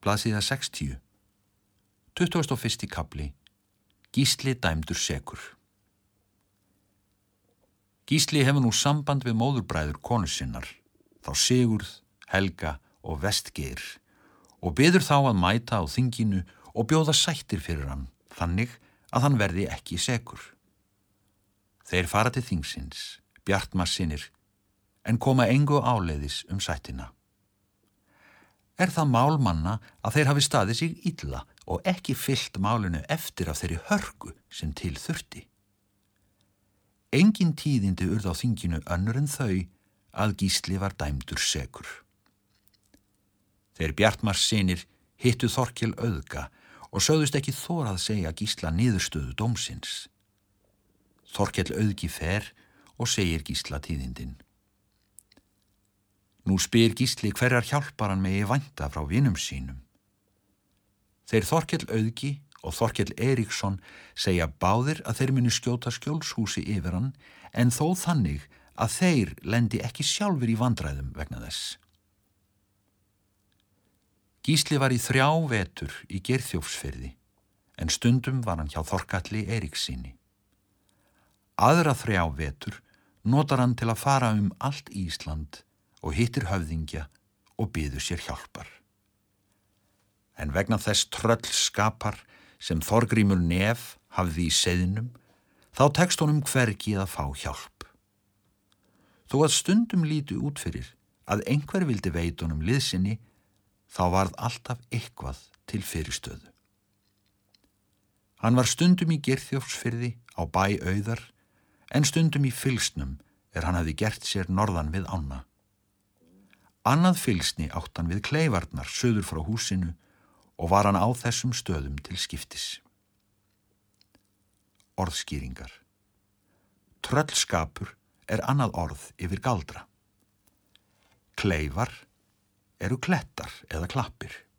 blaðsíða 60. 21. kafli. Gísli dæmdur sekur. Gísli hefur nú samband við móðurbræður konu sinnar, þá Sigurð, Helga og Vestgeir, og biður þá að mæta á þinginu og bjóða sættir fyrir hann, þannig að hann verði ekki sekur. Þeir fara til þingsins, Bjartmarssynir, en koma engu áleiðis sættina. Það mál manna að þeir hafi staðið sig illa og ekki fylgt málinu eftir af þeirri hörku sem til þurfti. Engin tíðindi urðu á þinginu önnur en þau að Gísli var dæmdur sekur. Þeir Bjartmarssynir hittu Þorkel auðga og sögðust ekki þora að segja Gísla niðurstöðu dómsins. Þorkel auðgi fer og segir Gísla tíðindin. Nú spyr Gísli hverjar hjálpar hann megi vænta frá vinum sínum. Þeir Þorkel auðgi og Þorkel Eiríksson segja báðir að þeir muni skjóta skjólshúsi yfir hann, en þó þannig að þeir lendi ekki sjálfur í vandræðum vegna þess. Gísli var í 3 vetur í Geirþjófsfirði, en stundum var hann hjá Þorkalli Eiríkssyni. Aðra 3 vetur notar hann til að fara allt Ísland og hittir höfðingja og biður sér hjálpar. En vegna þess tröllskapar sem Þorgrímur Nef hafði í seiðnum, þá tekst honum hvergi að fá hjálp. Þó að stundum líti út fyrir að einhver vildi veita honum liðsinni, þá varð alltaf eitthvað til fyrirstöðu. Hann var stundum í Geirþjófsfirði á bæ Auðar, en stundum í fylgsnum hann hafði gert sér norðan við ána. Annað fylgsni átt hann við Kleifarnar suður frá húsinu og var hann á þessum stöðum til skiptis. Orðskýringar. Tröllskapur annað orð yfir galdra. Kleifar eru klettar eða klappir.